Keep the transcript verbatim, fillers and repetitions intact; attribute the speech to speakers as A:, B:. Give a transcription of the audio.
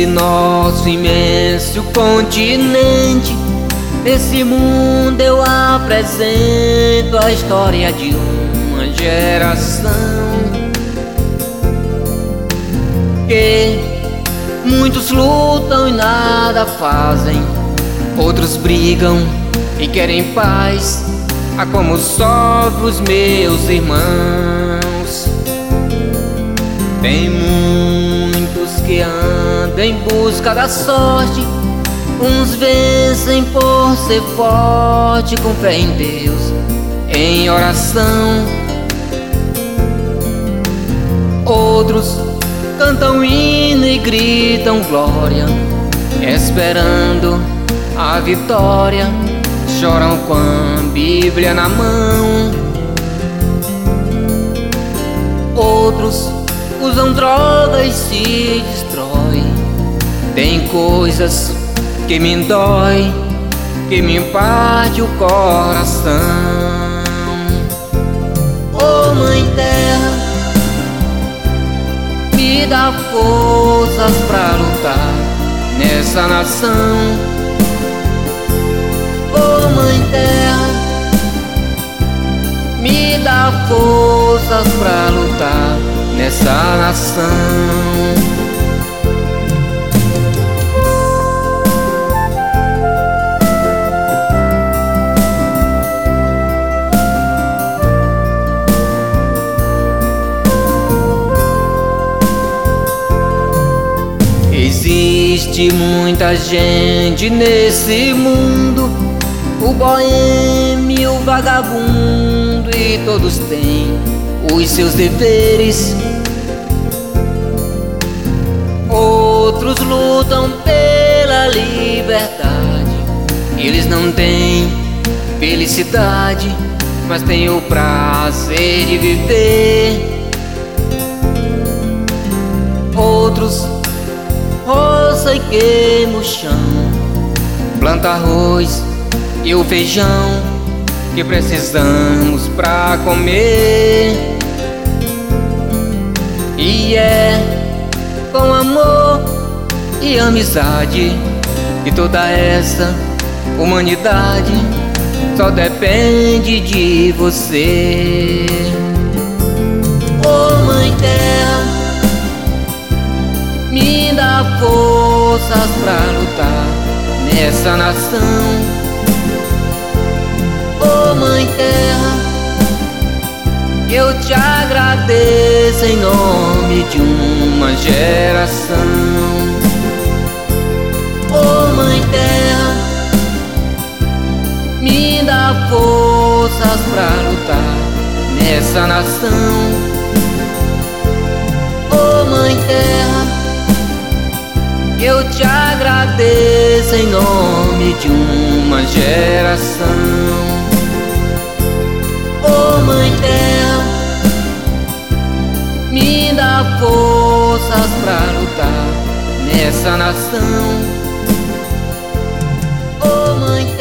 A: Nesse nosso imenso continente, nesse mundo eu apresento a história de uma geração que muitos lutam e nada fazem, outros brigam e querem paz, a como sofrem os meus irmãos. Tem muitos que andam em busca da sorte, uns vencem por ser forte, com fé em Deus, em oração. Outros cantam hino e gritam glória, esperando a vitória, choram com a Bíblia na mão. Outros usam drogas e se destroem. Tem coisas que me dói, que me parte o coração. Oh Mãe Terra, me dá forças pra lutar nessa nação. Oh Mãe Terra, me dá forças pra lutar nessa nação. Existe muita gente nesse mundo, o boêmio, o vagabundo, e todos têm os seus deveres. Outros lutam pela liberdade, eles não têm felicidade, mas têm o prazer de viver. Outros roça e queima o chão, planta arroz e o feijão que precisamos pra comer. E é com amor e amizade que toda essa humanidade só depende de você. Oh Mãe Terra, me dá forças pra lutar nessa nação. Oh Mãe Terra, eu te agradeço em nome de uma geração. Oh Mãe Terra, me dá forças pra lutar nessa nação. Oh Mãe Terra, eu te agradeço em nome de uma geração. Oh Mãe Terra, me dá forças pra lutar nessa nação. Oh Mãe